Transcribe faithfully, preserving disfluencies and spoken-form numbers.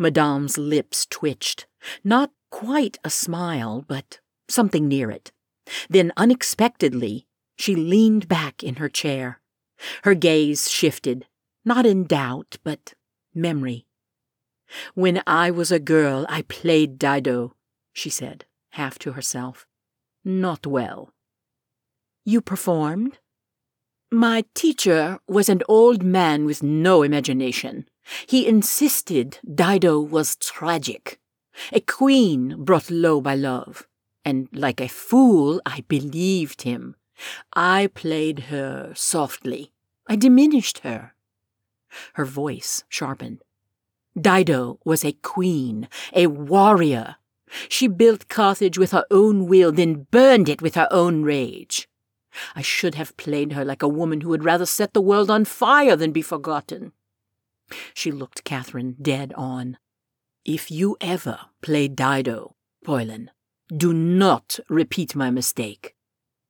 Madame's lips twitched. Not quite a smile, but something near it. Then, unexpectedly, she leaned back in her chair. Her gaze shifted, not in doubt, but memory. "When I was a girl, I played Dido," she said, half to herself. "Not well." "You performed?" "My teacher was an old man with no imagination. He insisted Dido was tragic, a queen brought low by love, and like a fool I believed him. I played her softly. I diminished her." Her voice sharpened. "Dido was a queen, a warrior. She built Carthage with her own will, then burned it with her own rage. I should have played her like a woman who would rather set the world on fire than be forgotten." She looked Catherine dead on. "If you ever play Dido, Poylan, do not repeat my mistake.